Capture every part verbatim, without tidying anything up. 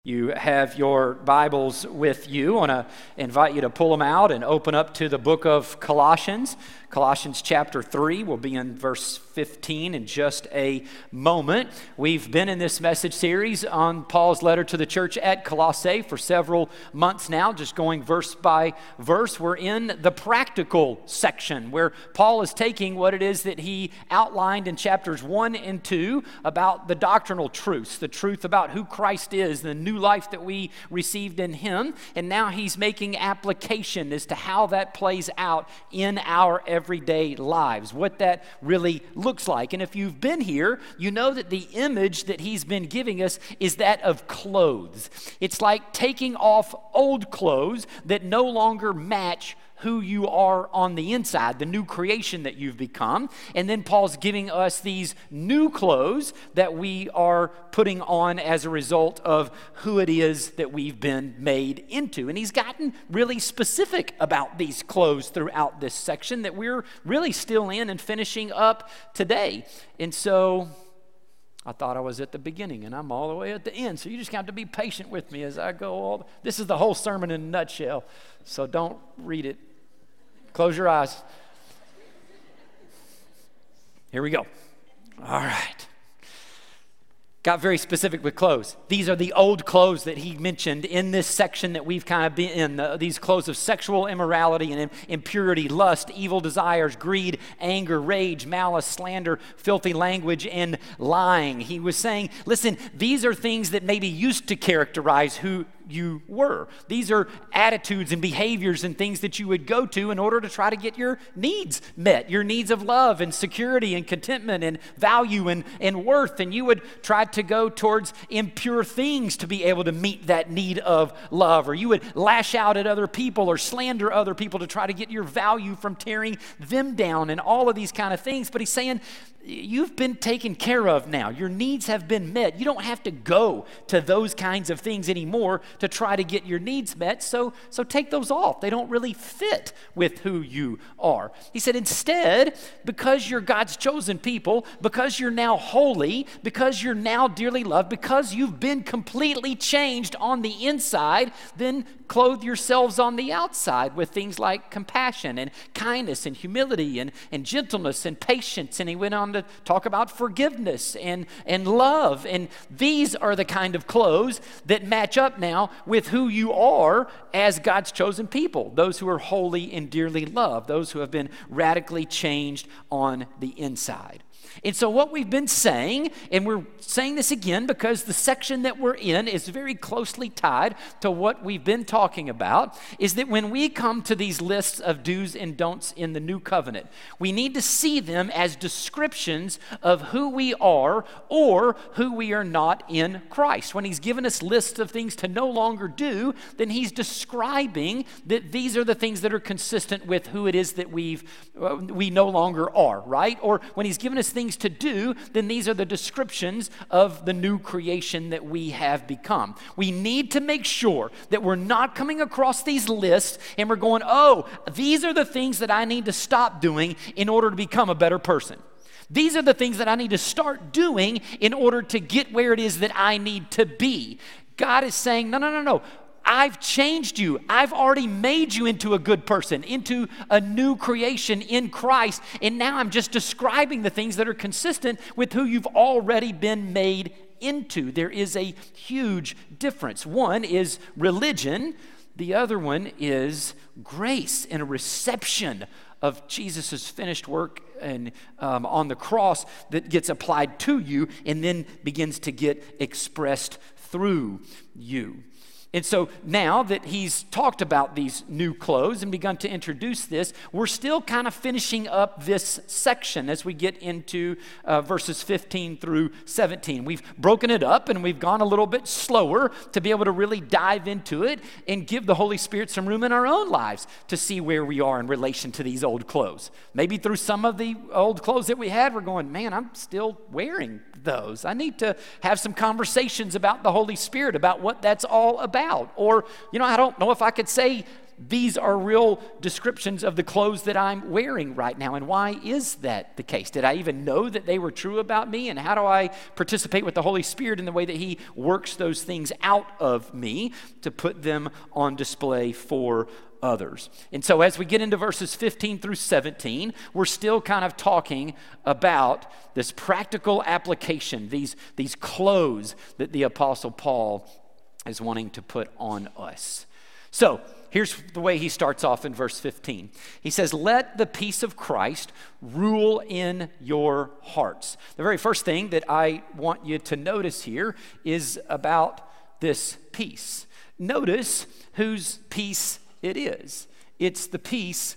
You have your Bibles with you. I want to invite you to pull them out and open up to the book of Colossians. Colossians chapter three, we'll be in verse fifteen in just a moment. We've been in this message series on Paul's letter to the church at Colossae for several months now, just going verse by verse. We're in the practical section where Paul is taking what it is that he outlined in chapters one and two about the doctrinal truths, the truth about who Christ is, the new life that we received in him, and now he's making application as to how that plays out in our everyday lives, what that really looks like. And if you've been here, you know that the image that he's been giving us is that of clothes. It's like taking off old clothes that no longer match who you are on the inside, the new creation that you've become. And then Paul's giving us these new clothes that we are putting on as a result of who it is that we've been made into. And he's gotten really specific about these clothes throughout this section that we're really still in and finishing up today. And so I thought I was at the beginning, and I'm all the way at the end. So you just have to be patient with me as I go all. This is the whole sermon in a nutshell, so don't read it. Close your eyes. Here we go. All right. Got very specific with clothes. These are the old clothes that he mentioned in this section that we've kind of been in, the, these clothes of sexual immorality and impurity, lust, evil desires, greed, anger, rage, malice, slander, filthy language, and lying. He was saying, listen, these are things that maybe used to characterize who you were. These are attitudes and behaviors and things that you would go to in order to try to get your needs met, your needs of love and security and contentment and value and, and worth. And you would try to go towards impure things to be able to meet that need of love. Or you would lash out at other people or slander other people to try to get your value from tearing them down and all of these kind of things. But he's saying, you've been taken care of now. Your needs have been met. You don't have to go to those kinds of things anymore to try to get your needs met. So, so take those off. They don't really fit with who you are. He said, instead, because you're God's chosen people, because you're now holy, because you're now dearly loved, because you've been completely changed on the inside, then clothe yourselves on the outside with things like compassion and kindness and humility and, and gentleness and patience. And he went on to talk about forgiveness and, and love. And these are the kind of clothes that match up now with who you are as God's chosen people, those who are holy and dearly loved, those who have been radically changed on the inside. And so what we've been saying, and we're saying this again because the section that we're in is very closely tied to what we've been talking about, is that when we come to these lists of do's and don'ts in the new covenant, we need to see them as descriptions of who we are or who we are not in Christ. When he's given us lists of things to no longer do, then he's describing that these are the things that are consistent with who it is that we've uh, we no longer are, right? Or when he's given us things to do, then these are the descriptions of the new creation that we have become. We need to make sure that we're not coming across these lists and we're going, oh, these are the things that I need to stop doing in order to become a better person. These are the things that I need to start doing in order to get where it is that I need to be. God is saying, no, no, no, no. I've changed you. I've already made you into a good person, into a new creation in Christ. And now I'm just describing the things that are consistent with who you've already been made into. There is a huge difference. One is religion. The other one is grace and a reception of Jesus' finished work and um, on the cross that gets applied to you and then begins to get expressed through you. And so now that he's talked about these new clothes and begun to introduce this, we're still kind of finishing up this section as we get into uh, verses fifteen through seventeen. We've broken it up and we've gone a little bit slower to be able to really dive into it and give the Holy Spirit some room in our own lives to see where we are in relation to these old clothes. Maybe through some of the old clothes that we had, we're going, man, I'm still wearing those. I need to have some conversations about the Holy Spirit, about what that's all about. Or, you know, I don't know if I could say these are real descriptions of the clothes that I'm wearing right now. And why is that the case? Did I even know that they were true about me? And how do I participate with the Holy Spirit in the way that he works those things out of me to put them on display for others? And so as we get into verses fifteen through seventeen, we're still kind of talking about this practical application, these, these clothes that the Apostle Paul is wanting to put on us. So here's the way he starts off in verse fifteen. He says, let the peace of Christ rule in your hearts. The very first thing that I want you to notice here is about this peace. Notice whose peace it is. It's the peace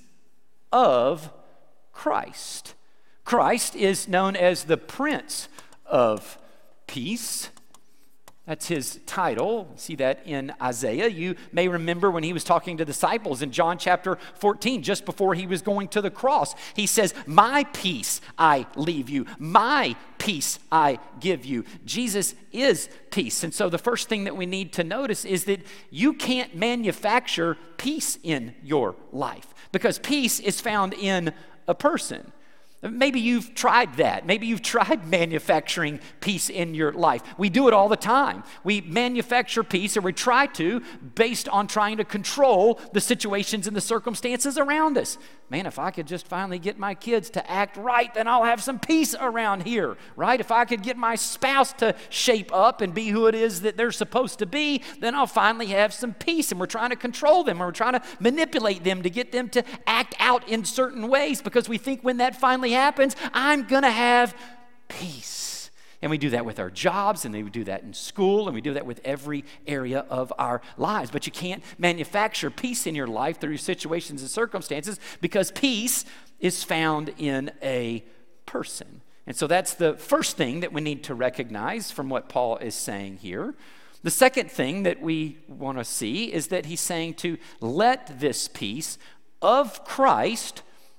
of Christ. Christ is known as the Prince of Peace. That's his title. See that in Isaiah. You may remember when he was talking to disciples in John chapter fourteen, just before he was going to the cross. He says, my peace I leave you. My peace I give you. Jesus is peace. And so the first thing that we need to notice is that you can't manufacture peace in your life, because peace is found in a person. Maybe you've tried that. Maybe you've tried manufacturing peace in your life. We do it all the time. We manufacture peace, or we try to, based on trying to control the situations and the circumstances around us. Man, if I could just finally get my kids to act right, then I'll have some peace around here, right? If I could get my spouse to shape up and be who it is that they're supposed to be, then I'll finally have some peace. And we're trying to control them, or we're trying to manipulate them to get them to act out in certain ways, because we think when that finally happens, I'm gonna have peace. And we do that with our jobs, and we do that in school, and we do that with every area of our lives. But you can't manufacture peace in your life through situations and circumstances, because peace is found in a person. And so that's the first thing that we need to recognize from what Paul is saying here. The second thing that we want to see is that he's saying to let this peace of Christ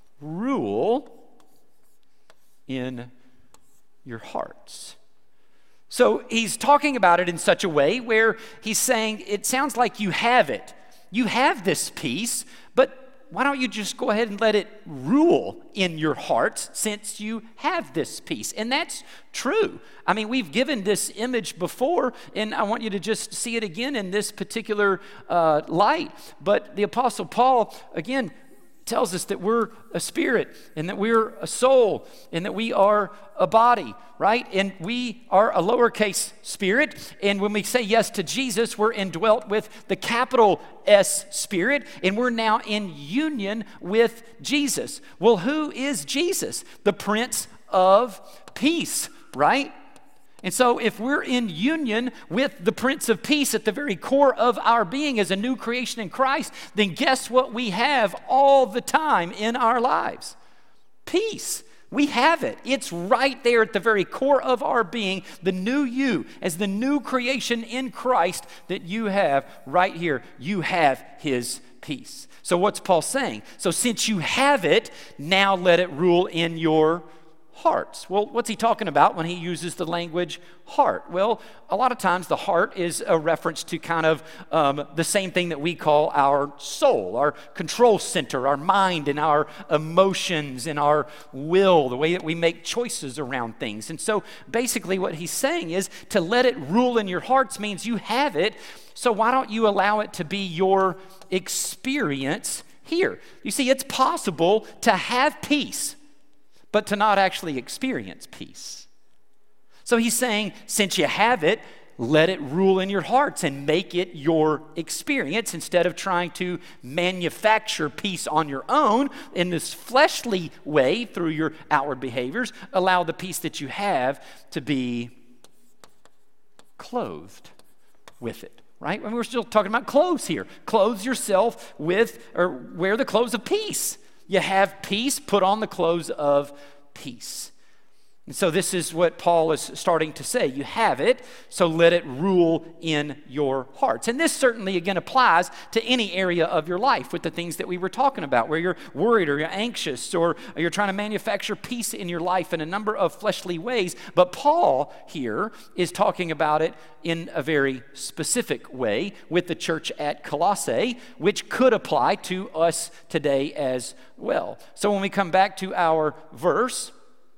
rule in your hearts. So he's talking about it in such a way where he's saying, it sounds like you have it. You have this peace, but why don't you just go ahead and let it rule in your hearts, since you have this peace? And that's true. I mean, we've given this image before, and I want you to just see it again in this particular uh, light. But the Apostle Paul, again, tells us that we're a spirit, and that we're a soul, and that we are a body, right? And we are a lowercase spirit, and when we say yes to Jesus, we're indwelt with the capital S Spirit, and we're now in union with Jesus. Well, who is Jesus? The Prince of Peace, right? And so if we're in union with the Prince of Peace at the very core of our being as a new creation in Christ, then guess what we have all the time in our lives? Peace. We have it. It's right there at the very core of our being, the new you, as the new creation in Christ that you have right here. You have his peace. So what's Paul saying? So since you have it, now let it rule in your hearts. Well, what's he talking about when he uses the language heart? Well, a lot of times the heart is a reference to kind of um, the same thing that we call our soul, our control center, our mind and our emotions and our will, the way that we make choices around things. And so basically what he's saying is to let it rule in your hearts means you have it, so why don't you allow it to be your experience here? You see, it's possible to have peace, but to not actually experience peace. So he's saying, since you have it, let it rule in your hearts and make it your experience, instead of trying to manufacture peace on your own in this fleshly way through your outward behaviors. Allow the peace that you have to be clothed with it, right? I mean, we're still talking about clothes here. Clothe yourself with, or wear the clothes of peace. You have peace, put on the clothes of peace. And so this is what Paul is starting to say. You have it, so let it rule in your hearts. And this certainly, again, applies to any area of your life with the things that we were talking about, where you're worried or you're anxious or you're trying to manufacture peace in your life in a number of fleshly ways. But Paul here is talking about it in a very specific way with the church at Colossae, which could apply to us today as well. So when we come back to our verse,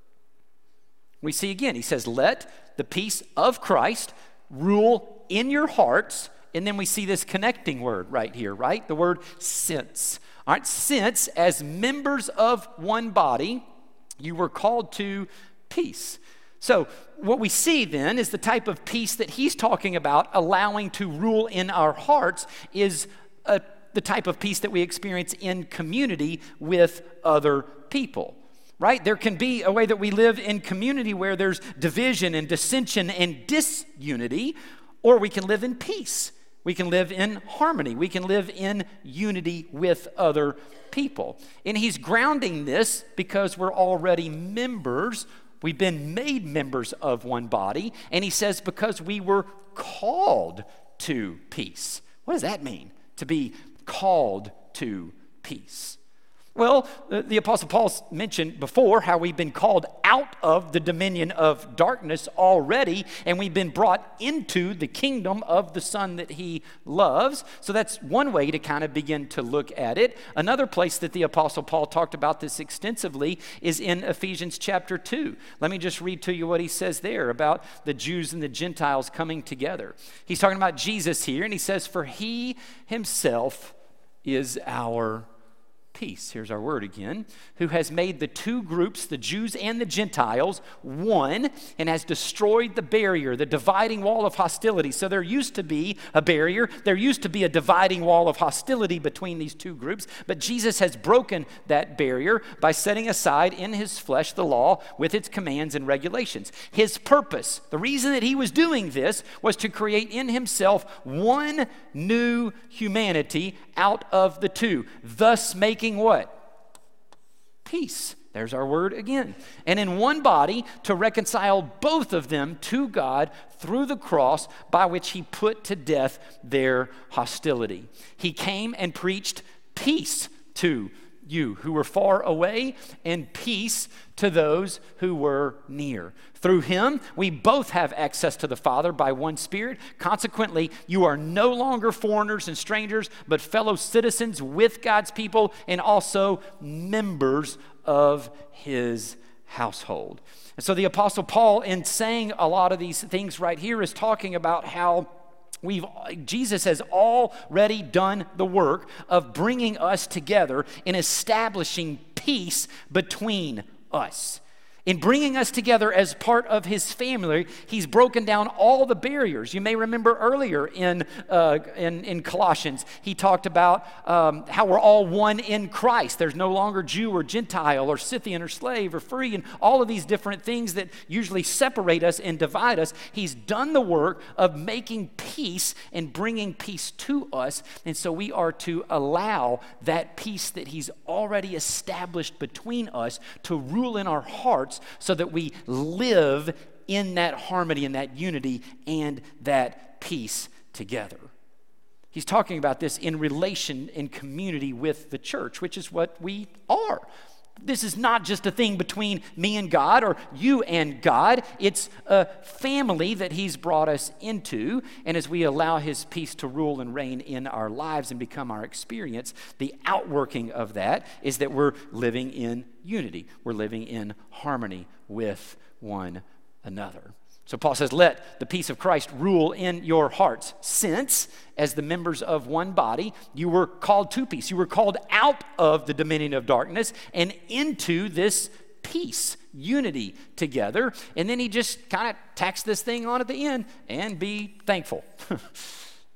we see again, he says, let the peace of Christ rule in your hearts. And then we see this connecting word right here, right? The word since. All right, since as members of one body, you were called to peace. So what we see then is the type of peace that he's talking about allowing to rule in our hearts is a, the type of peace that we experience in community with other people. Right? There can be a way that we live in community where there's division and dissension and disunity, or we can live in peace. We can live in harmony. We can live in unity with other people. And he's grounding this because we're already members. We've been made members of one body. And he says because we were called to peace. What does that mean, to be called to peace? Well, the Apostle Paul mentioned before how we've been called out of the dominion of darkness already, and we've been brought into the kingdom of the Son that he loves. So that's one way to kind of begin to look at it. Another place that the Apostle Paul talked about this extensively is in Ephesians chapter two. Let me just read to you what he says there about the Jews and the Gentiles coming together. He's talking about Jesus here, and he says, for he himself is our peace. Here's our word again. Who has made the two groups, the Jews and the Gentiles, one, and has destroyed the barrier, the dividing wall of hostility. So there used to be a barrier. There used to be a dividing wall of hostility between these two groups. But Jesus has broken that barrier by setting aside in his flesh the law with its commands and regulations. His purpose, the reason that he was doing this, was to create in himself one new humanity out of the two, thus making what? Peace. There's our word again. And in one body to reconcile both of them to God through the cross by which he put to death their hostility. He came and preached peace to you who were far away and peace to those who were near. Through him, we both have access to the Father by one Spirit. Consequently, you are no longer foreigners and strangers, but fellow citizens with God's people and also members of his household. And so the Apostle Paul, in saying a lot of these things right here, is talking about how We've, Jesus has already done the work of bringing us together and establishing peace between us. In bringing us together as part of his family, he's broken down all the barriers. You may remember earlier in uh, in, in Colossians, he talked about um, how we're all one in Christ. There's no longer Jew or Gentile or Scythian or slave or free and all of these different things that usually separate us and divide us. He's done the work of making peace and bringing peace to us. And so we are to allow that peace that he's already established between us to rule in our hearts, so that we live in that harmony and that unity and that peace together. He's talking about this in relation, in community with the church, which is what we are. This is not just a thing between me and God or you and God. It's a family that he's brought us into. And as we allow his peace to rule and reign in our lives and become our experience, the outworking of that is that we're living in unity. We're living in harmony with one another. So Paul says, let the peace of Christ rule in your hearts, since, as the members of one body, you were called to peace. You were called out of the dominion of darkness and into this peace, unity together. And then he just kind of tacks this thing on at the end, and be thankful.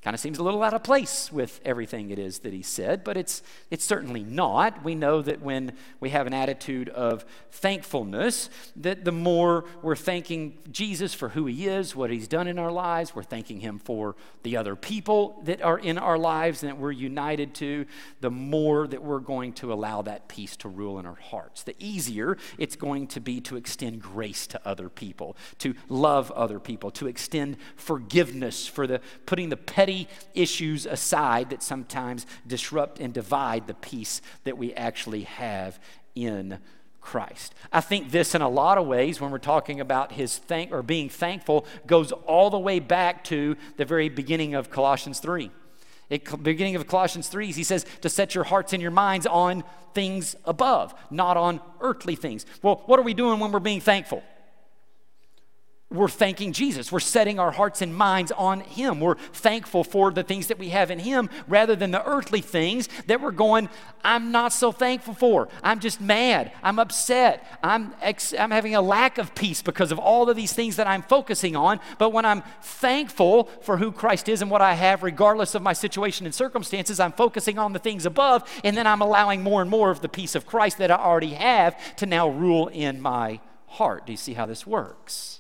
Kind of seems a little out of place with everything it is that he said, but it's it's certainly not. We know that when we have an attitude of thankfulness, that the more we're thanking Jesus for who he is, what he's done in our lives, we're thanking him for the other people that are in our lives and that we're united to, the more that we're going to allow that peace to rule in our hearts. The easier it's going to be to extend grace to other people, to love other people, to extend forgiveness for the putting the petty issues aside that sometimes disrupt and divide the peace that we actually have in Christ. I think this in a lot of ways when we're talking about his thank or being thankful goes all the way back to the very beginning of Colossians three. At the beginning of Colossians three, he says to set your hearts and your minds on things above, not on earthly things. Well, what are we doing when we're being thankful? We're thanking Jesus. We're setting our hearts and minds on him. We're thankful for the things that we have in him rather than the earthly things that we're going, I'm not so thankful for. I'm just mad. I'm upset. I'm, ex- I'm having a lack of peace because of all of these things that I'm focusing on. But when I'm thankful for who Christ is and what I have, regardless of my situation and circumstances, I'm focusing on the things above, and then I'm allowing more and more of the peace of Christ that I already have to now rule in my heart. Do you see how this works?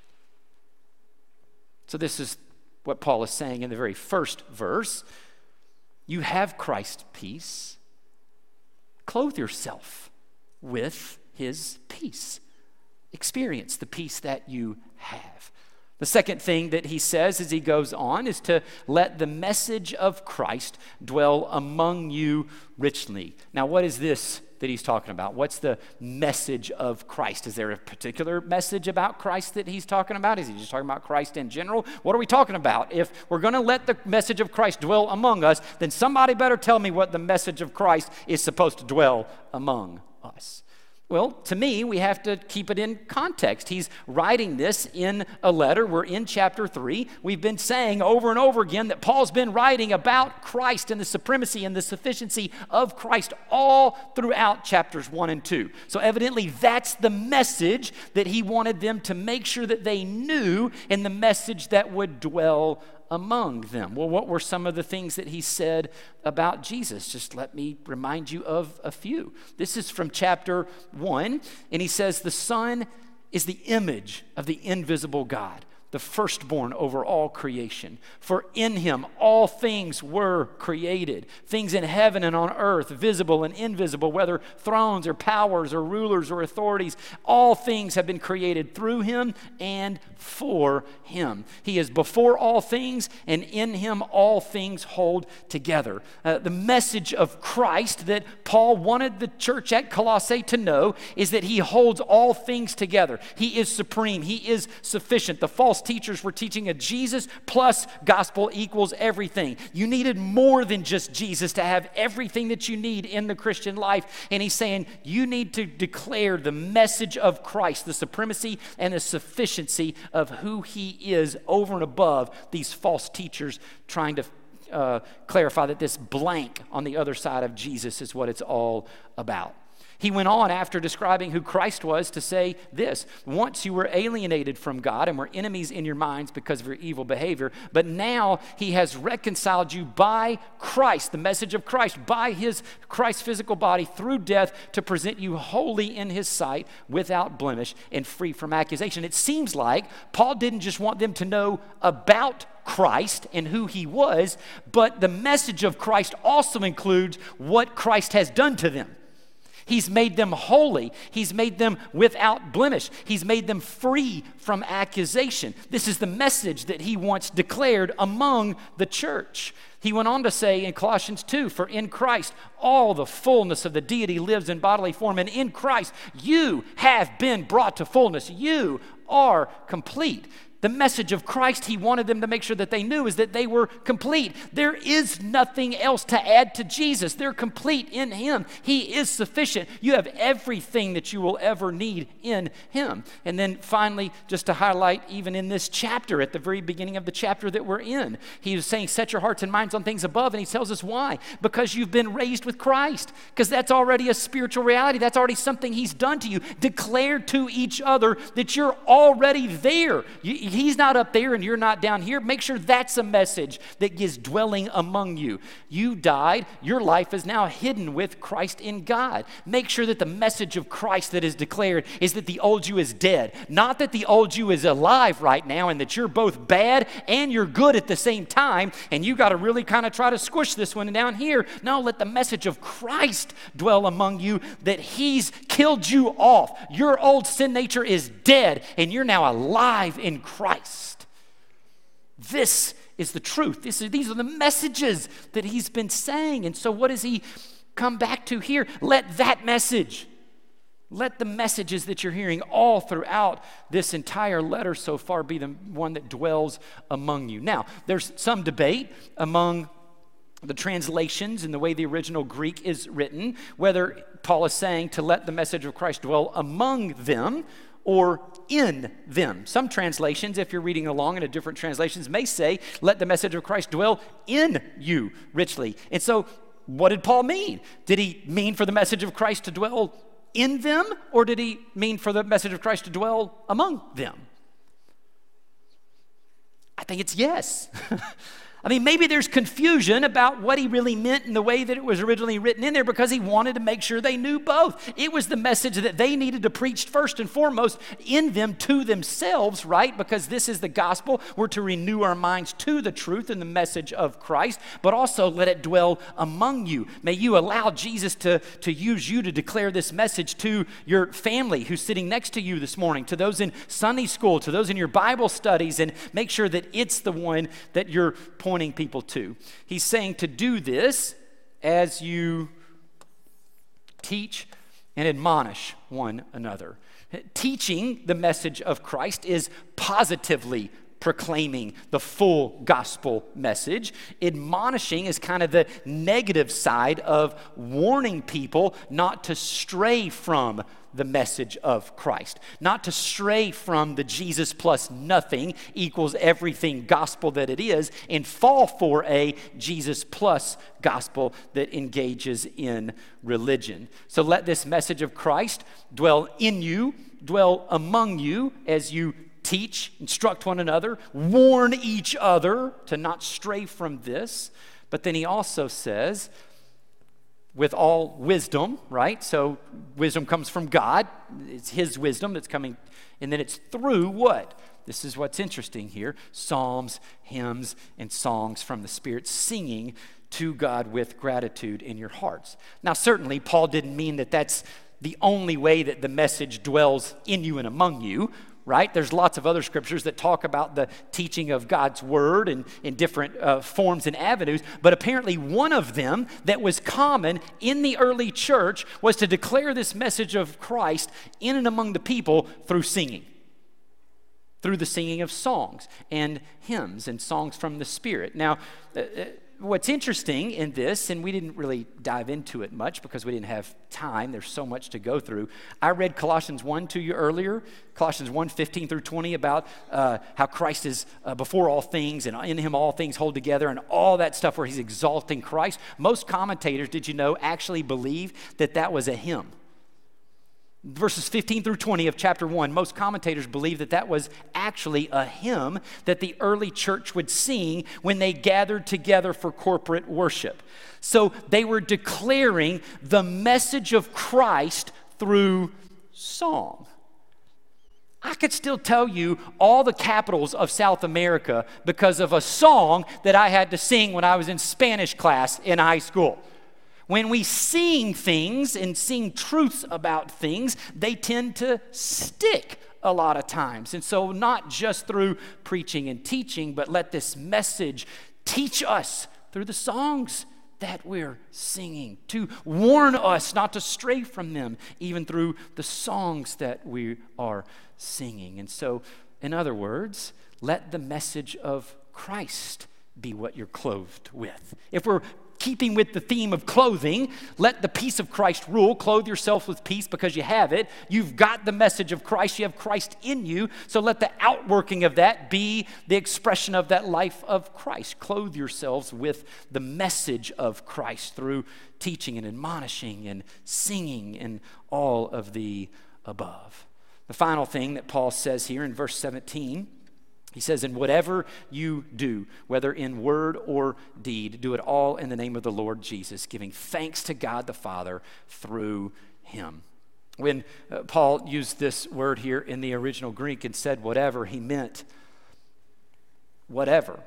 So this is what Paul is saying in the very first verse. You have Christ's peace. Clothe yourself with his peace. Experience the peace that you have. The second thing that he says as he goes on is to let the message of Christ dwell among you richly. Now, what is this that he's talking about? What's the message of Christ? Is there a particular message about Christ that he's talking about? Is he just talking about Christ in general? What are we talking about? If we're going to let the message of Christ dwell among us, then somebody better tell me what the message of Christ is supposed to dwell among us. Well, to me, we have to keep it in context. He's writing this in a letter. We're in chapter three. We've been saying over and over again that Paul's been writing about Christ and the supremacy and the sufficiency of Christ all throughout chapters one and two. So evidently, that's the message that he wanted them to make sure that they knew, and the message that would dwell among them. Well, what were some of the things that he said about Jesus? Just let me remind you of a few. This is from chapter one, and he says, the Son is the image of the invisible God, the firstborn over all creation. For in him all things were created, things in heaven and on earth, visible and invisible, whether thrones or powers or rulers or authorities. All things have been created through him and for him. He is before all things, and in him all things hold together. Uh, the message of Christ that Paul wanted the church at Colossae to know is that he holds all things together. He is supreme. He is sufficient. The false teachers were teaching a Jesus plus gospel equals everything. You needed more than just Jesus to have everything that you need in the Christian life. And he's saying you need to declare the message of Christ, the supremacy and the sufficiency of who he is over and above these false teachers trying to uh, clarify that this blank on the other side of Jesus is what it's all about. He went on after describing who Christ was to say this: once you were alienated from God and were enemies in your minds because of your evil behavior, but now he has reconciled you by Christ, the message of Christ, by his Christ's physical body through death to present you holy in his sight, without blemish and free from accusation. It seems like Paul didn't just want them to know about Christ and who he was, but the message of Christ also includes what Christ has done to them. He's made them holy. He's made them without blemish. He's made them free from accusation. This is the message that he wants declared among the church. He went on to say in Colossians two, for in Christ all the fullness of the deity lives in bodily form, and in Christ you have been brought to fullness. You are complete. The message of Christ he wanted them to make sure that they knew is that they were complete. There is nothing else to add to Jesus. They're complete in him. He is sufficient. You have everything that you will ever need in him. And then finally, just to highlight even in this chapter, at the very beginning of the chapter that we're in, he was saying, set your hearts and minds on things above, and he tells us why. Because you've been raised with Christ. Because that's already a spiritual reality. That's already something he's done to you. Declare to each other that you're already there. You, he's not up there and you're not down here, make sure that's a message that is dwelling among you. You died. Your life is now hidden with Christ in God. Make sure that the message of Christ that is declared is that the old you is dead. Not that the old you is alive right now and that you're both bad and you're good at the same time, and you got to really kind of try to squish this one down here. No, let the message of Christ dwell among you, that he's killed you off. Your old sin nature is dead and you're now alive in Christ. This is the truth. This is, these are the messages that he's been saying. And so what does he come back to here? Let that message, let the messages that you're hearing all throughout this entire letter so far be the one that dwells among you. Now, there's some debate among the translations and the way the original Greek is written, whether Paul is saying to let the message of Christ dwell among them or in them. Some translations, if you're reading along in a different translations, may say, let the message of Christ dwell in you richly. And so what did Paul mean? Did he mean for the message of Christ to dwell in them, or did he mean for the message of Christ to dwell among them? I think it's yes. I mean, maybe there's confusion about what he really meant in the way that it was originally written in there because he wanted to make sure they knew both. It was the message that they needed to preach first and foremost in them to themselves, right? Because this is the gospel. We're to renew our minds to the truth and the message of Christ, but also let it dwell among you. May you allow Jesus to, to use you to declare this message to your family who's sitting next to you this morning, to those in Sunday school, to those in your Bible studies, and make sure that it's the one that you're pointing people to. He's saying to do this as you teach and admonish one another. Teaching the message of Christ is positively proclaiming the full gospel message. Admonishing is kind of the negative side of warning people not to stray from the message of Christ, not to stray from the Jesus plus nothing equals everything gospel that it is, and fall for a Jesus plus gospel that engages in religion. So let this message of Christ dwell in you, dwell among you as you teach, instruct one another, warn each other to not stray from this. But then he also says, with all wisdom, right? So wisdom comes from God. It's his wisdom that's coming. And then it's through what? This is what's interesting here. Psalms, hymns, and songs from the Spirit, singing to God with gratitude in your hearts. Now, certainly, Paul didn't mean that that's the only way that the message dwells in you and among you, right? There's lots of other scriptures that talk about the teaching of God's word and in different uh, forms and avenues, but apparently one of them that was common in the early church was to declare this message of Christ in and among the people through singing, through the singing of songs and hymns and songs from the Spirit. Now, uh, what's interesting in this, and we didn't really dive into it much because we didn't have time, there's so much to go through. I read Colossians one to you earlier, Colossians one, fifteen through twenty, about uh, how Christ is uh, before all things, and in him all things hold together, and all that stuff where he's exalting Christ. Most commentators, did you know, actually believe that that was a hymn. Verses fifteen through twenty of chapter one, most commentators believe that that was actually a hymn that the early church would sing when they gathered together for corporate worship. So they were declaring the message of Christ through song. I could still tell you all the capitals of South America because of a song that I had to sing when I was in Spanish class in high school. When we sing things and sing truths about things, they tend to stick a lot of times. And so not just through preaching and teaching, but let this message teach us through the songs that we're singing, to warn us not to stray from them, even through the songs that we are singing. And so, in other words, let the message of Christ be what you're clothed with. If we're keeping with the theme of clothing, let the peace of Christ rule. Clothe yourself with peace because you have it. You've got the message of Christ. You have Christ in you. So let the outworking of that be the expression of that life of Christ. Clothe yourselves with the message of Christ through teaching and admonishing and singing and all of the above. The final thing that Paul says here in verse seventeen He says, and whatever you do, whether in word or deed, do it all in the name of the Lord Jesus, giving thanks to God the Father through him. When uh, Paul used this word here in the original Greek and said whatever, he meant whatever.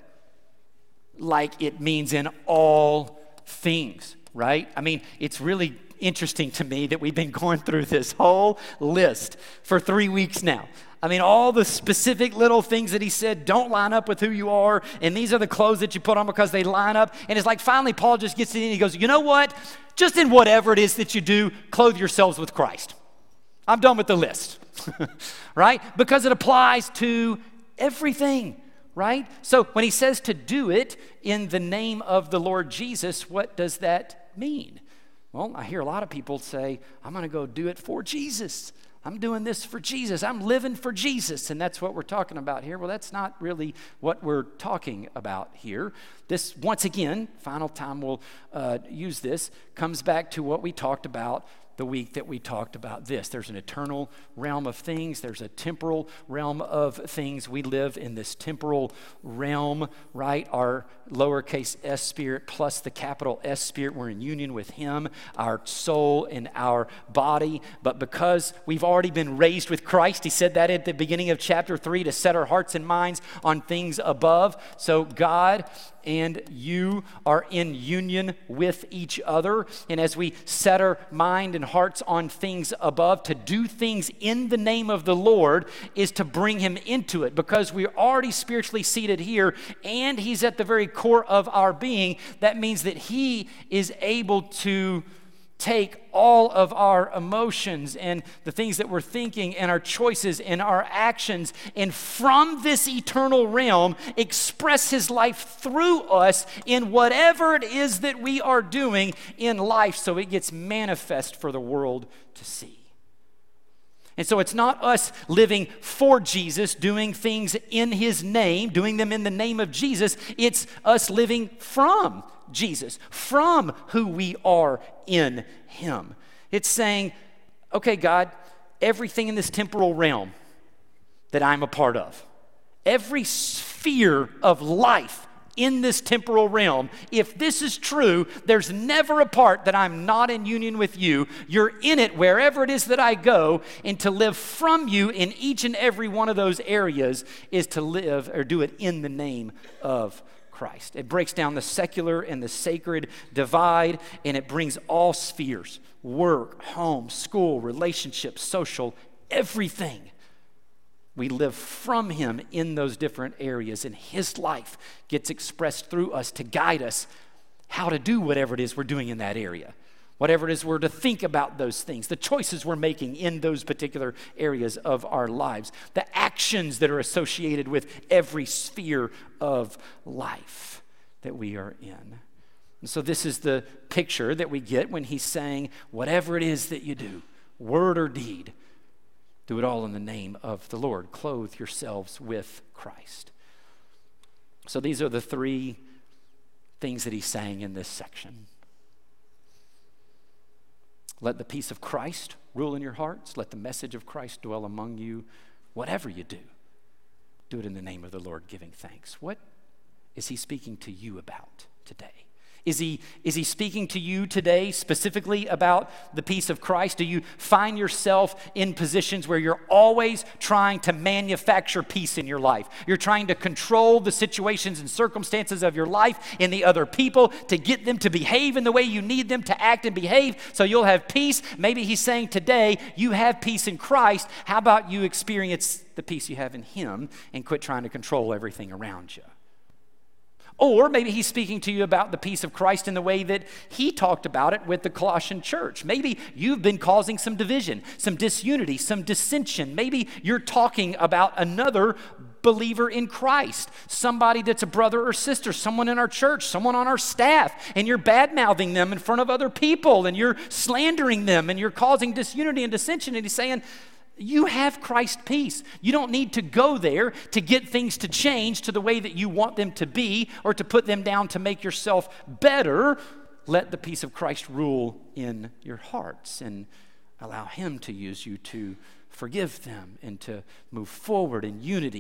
Like it means in all things, right? I mean, it's really interesting to me that we've been going through this whole list for three weeks now. I mean, all the specific little things that he said don't line up with who you are, and these are the clothes that you put on because they line up. And it's like finally Paul just gets in and he goes, you know what? Just in whatever it is that you do, clothe yourselves with Christ. I'm done with the list, right? Because it applies to everything, right? So when he says to do it in the name of the Lord Jesus, what does that mean? Well, I hear a lot of people say, I'm going to go do it for Jesus. I'm doing this for Jesus. I'm living for Jesus. And that's what we're talking about here. Well, that's not really what we're talking about here. This, once again, final time we'll uh, use this, comes back to what we talked about the week that we talked about this. There's an eternal realm of things. There's a temporal realm of things. We live in this temporal realm, right? Our lowercase s spirit plus the capital S spirit, we're in union with him, our soul and our body. But because we've already been raised with Christ, he said that at the beginning of chapter three, to set our hearts and minds on things above. So God and you are in union with each other. And as we set our mind and hearts on things above, to do things in the name of the Lord is to bring him into it, because we're already spiritually seated here and he's at the very core of our being. That means that he is able to take all of our emotions and the things that we're thinking and our choices and our actions, and from this eternal realm express his life through us in whatever it is that we are doing in life, so it gets manifest for the world to see. And so it's not us living for Jesus, doing things in his name, doing them in the name of Jesus. It's us living from Jesus, from who we are in him. It's saying, okay, God, everything in this temporal realm that I'm a part of, every sphere of life in this temporal realm, if this is true, there's never a part that I'm not in union with you. You're in it wherever it is that I go, and to live from you in each and every one of those areas is to live or do it in the name of Christ. It breaks down the secular and the sacred divide, and it brings all spheres, work, home, school, relationships, social, everything. We live from him in those different areas, and his life gets expressed through us to guide us how to do whatever it is we're doing in that area, whatever it is we're to think about those things, the choices we're making in those particular areas of our lives, the actions that are associated with every sphere of life that we are in. And so this is the picture that we get when he's saying, whatever it is that you do, word or deed, do it all in the name of the Lord. Clothe yourselves with Christ. So these are the three things that he's saying in this section. Let the peace of Christ rule in your hearts. Let the message of Christ dwell among you. Whatever you do, do it in the name of the Lord, giving thanks. What is he speaking to you about today? Is he, is he speaking to you today specifically about the peace of Christ? Do you find yourself in positions where you're always trying to manufacture peace in your life? You're trying to control the situations and circumstances of your life and the other people to get them to behave in the way you need them to act and behave so you'll have peace. Maybe he's saying today, you have peace in Christ. How about you experience the peace you have in him and quit trying to control everything around you? Or maybe he's speaking to you about the peace of Christ in the way that he talked about it with the Colossian church. Maybe you've been causing some division, some disunity, some dissension. Maybe you're talking about another believer in Christ, somebody that's a brother or sister, someone in our church, someone on our staff, and you're bad-mouthing them in front of other people, and you're slandering them, and you're causing disunity and dissension, and he's saying, you have Christ's peace. You don't need to go there to get things to change to the way that you want them to be or to put them down to make yourself better. Let the peace of Christ rule in your hearts and allow him to use you to forgive them and to move forward in unity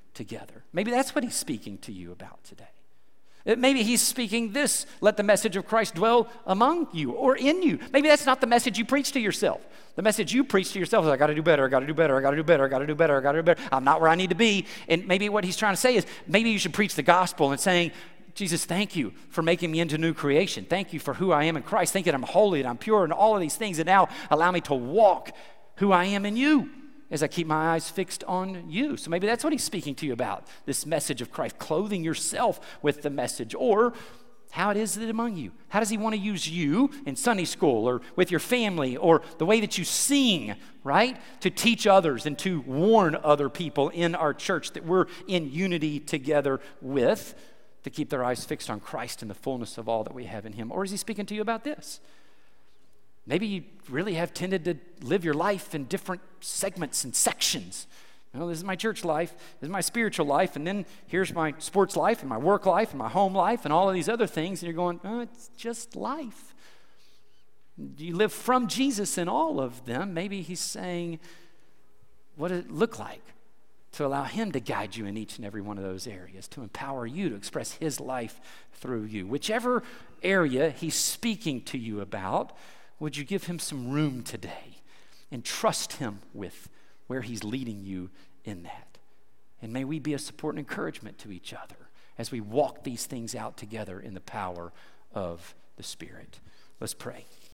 together. Maybe that's what he's speaking to you about today. Maybe he's speaking this, let the message of Christ dwell among you or in you. Maybe that's not the message you preach to yourself. The message you preach to yourself is, I got to do better, I got to do better, I got to do better, I got to do better, I got to do better. I'm not where I need to be. And maybe what he's trying to say is, maybe you should preach the gospel and saying, Jesus, thank you for making me into new creation. Thank you for who I am in Christ. Thank you that I'm holy and I'm pure and all of these things. And now allow me to walk who I am in you as I keep my eyes fixed on you. So maybe that's what he's speaking to you about, this message of Christ, clothing yourself with the message. Or how it is it among you. How does he want to use you in Sunday school or with your family or the way that you sing, right? To teach others and to warn other people in our church that we're in unity together with, to keep their eyes fixed on Christ and the fullness of all that we have in him. Or is he speaking to you about this? Maybe you really have tended to live your life in different segments and sections. You know, this is my church life, this is my spiritual life, and then here's my sports life and my work life and my home life and all of these other things, and you're going, oh, it's just life. You live from Jesus in all of them. Maybe he's saying, what does it look like to allow him to guide you in each and every one of those areas, to empower you to express his life through you? Whichever area he's speaking to you about, would you give him some room today and trust him with where he's leading you in that? And may we be a support and encouragement to each other as we walk these things out together in the power of the Spirit. Let's pray.